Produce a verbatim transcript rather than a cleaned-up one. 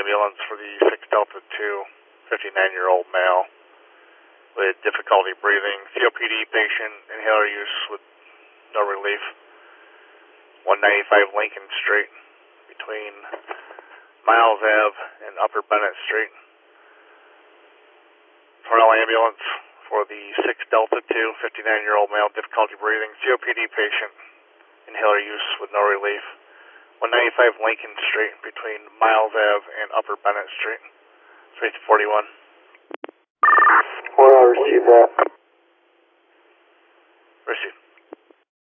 ambulance for the six Delta two, fifty-nine-year-old male with difficulty breathing, C O P D patient, inhaler use with no relief. one ninety-five Lincoln Street between Miles Ave and Upper Bennett Street. Tornell ambulance for the six Delta two, fifty-nine-year-old male, difficulty breathing, C O P D patient, inhaler use with no relief. one ninety-five Lincoln Street between Miles Ave and Upper Bennett Street. three forty-one. Well, I'll receive that. Receive.